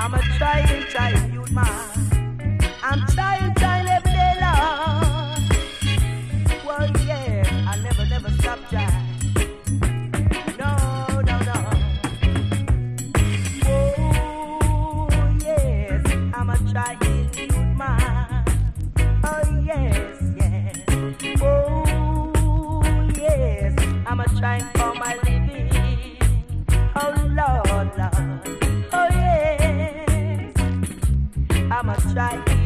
I'm a trying youth man. I'm trying every day, Lord. Well, yeah, I never stop trying. No. Oh, yes, I'm a trying youth man. Oh, yes. Oh, yes, I'm a trying for my living. Oh, Lord. Oh, yes, I'm a trying.